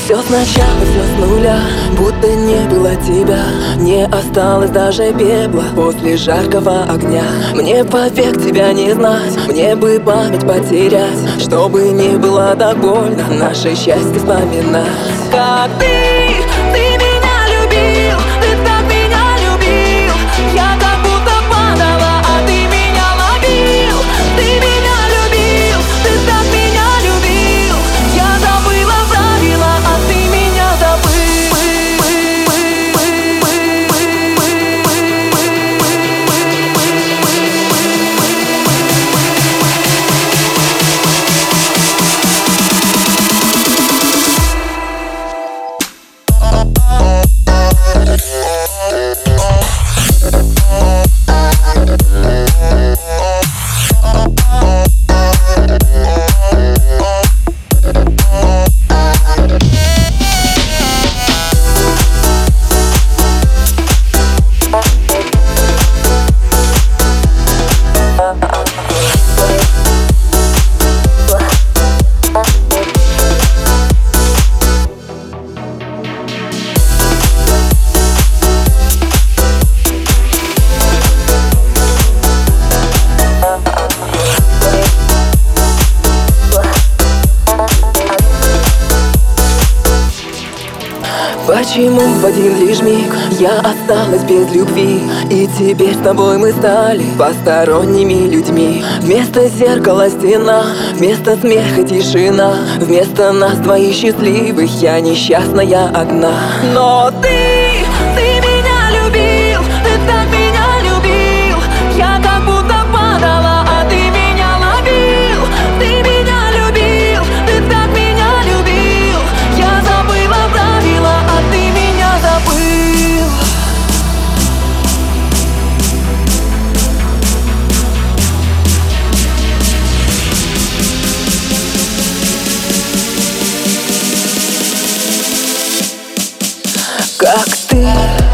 Все сначала, все с нуля, будто не было тебя. Не осталось даже пепла после жаркого огня. Мне повек тебя не знать, мне бы память потерять, чтобы не было так больно наше счастье вспоминать. Как ты меня любил, ты так меня любил. Я как будто падала, а ты меня ловил. Ты меня любил, ты так меня любил. Я забыла правила, а ты меня забыл. Почему в один лишь миг я осталась без любви? И теперь с тобой мы стали посторонними людьми. Вместо зеркала стена, вместо смеха тишина. Вместо нас двоих счастливых я несчастная одна. Но ты меня любил, ты так меня любил. Я как будто падала, а ты меня ловил. Ты меня любил, ты так меня любил. Я забыла правила, а ты меня забыл. Как ты